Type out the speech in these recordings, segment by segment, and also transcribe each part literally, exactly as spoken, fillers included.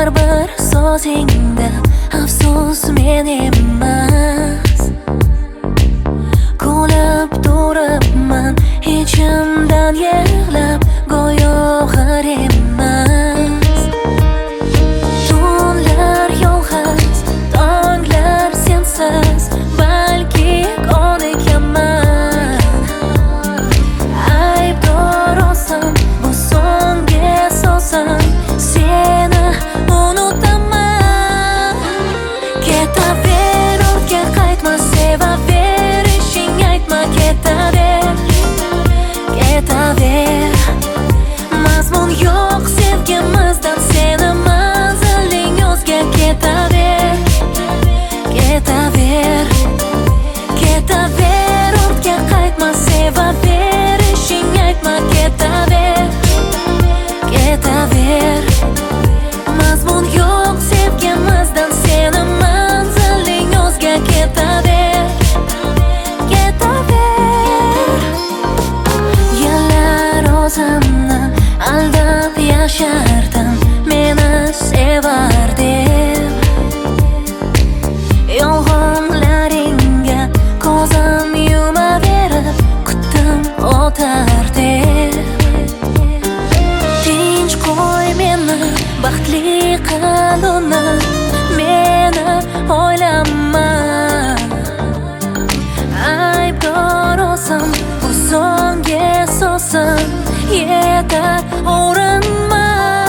har bir so'zingda afsus men emas. Kulib turibman ichimdan yig'lab go'yo g'ar emas. Tunlar yolg'iz, tonglar sensiz, balki ko'nikman. Aybdor olsam bu so'nggi so'zim, seni unutaman. Ketaver, ortga qaytma, sevaverishing aytma. Ketaver, ketaver, mazmun yo'q sevgimizdan, seni manziling o'zga. Ketaver, ketaver, ketaver, ortga qaytma, sevaverishing aytma. Ketaver, ketaver, mazmun yo'q sevgimizdan, seni manziling o'zga. Ketaver, ketaver. Yillar o'zimni aldab yashardim, meni sevar deb. Yolg'onlaringga ko'zim yumaverib, kutdim o'tar deb. Tinch qo'y meni, baxtli qil uni, meni o'ylama. Aybdor o'zim, bu so'nggi so'zim, yetar urinma.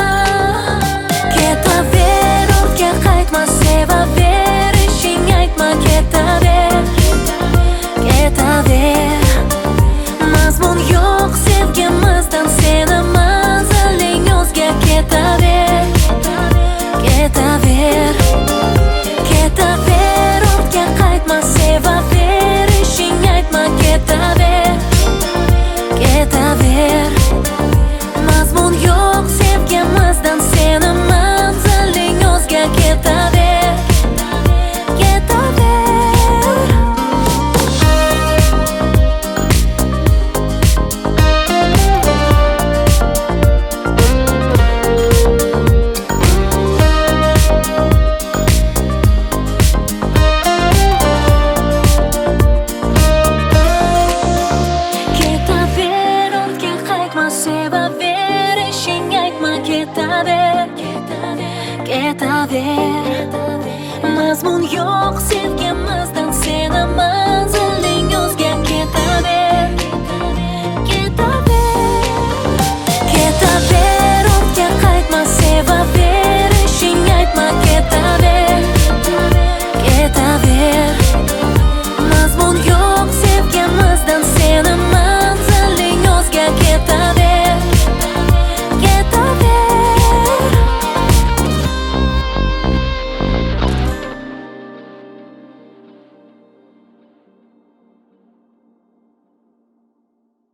Ketaver, ortga qaytma, sevaverishing aytma. Ketaver, ketaver, mazmun yo'q sevgimizdan, seni manziling o'zga. Ketaver, ketaver, ketaver, ortga qaytma, sevaverishing aytma. Ketaver, ketaver, mazmun yo'q sevgimizdan, seni manziling o'zga. Ketaver, ketaver. Ketaver, ortga qaytma, sevaverishing aytma. Ketaver, ketaver, mazmun yo'q sevgimiz